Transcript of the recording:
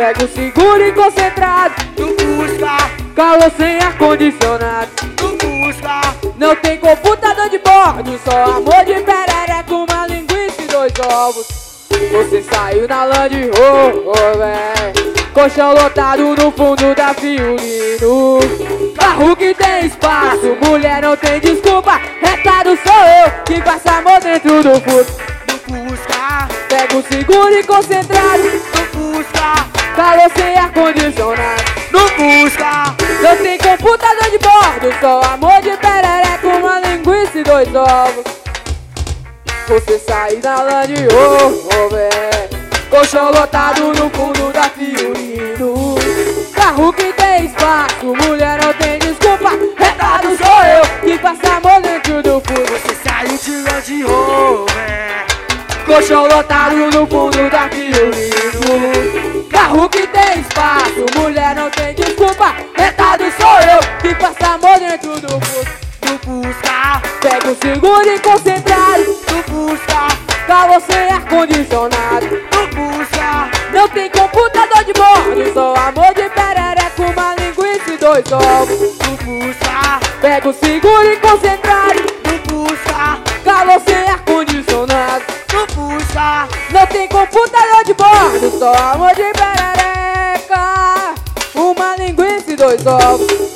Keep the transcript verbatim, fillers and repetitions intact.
Pego seguro e concentrado no Fusca, calor sem ar-condicionado. no Fusca, Não tem computador de bordo, só amor de perereca, uma linguiça e dois ovos. Você saiu na Land Rover, colchão lotado no fundo da Fiorino. Carro que tem espaço, mulher não tem desculpa. Retado sou eu, que passa amor dentro do Fusca. no Fusca, Pego seguro e concentrado, no Fusca, calor sem ar-condicionado. no Fusca, Não tem computador de bordo, só amor de perereca, uma linguiça e dois ovos. Você sai da Land Rover, colchão lotado no fundo da Fiorino. Carro que tem espaço, mulher não tem desculpa. Retado sou eu, que passa amor dentro do Fusca. você saiu de Land Rover, Colchão lotado no fundo da Fiorino. Carro que tem espaço, mulher não tem desculpa. Retado sou eu, que passa amor dentro do Fusca. no Fusca, Pego seguro e concentrado, no Fusca, calor sem ar-condicionado. no Fusca, Não tem computador de bordo, só amor de perereca, uma linguiça e dois ovos. no Fusca, Pego seguro e concentrado, no Fusca, calor sem ar-condicionado. no Fusca, Não tem computador de bordo, só amor de perereca, uma linguiça e dois ovos.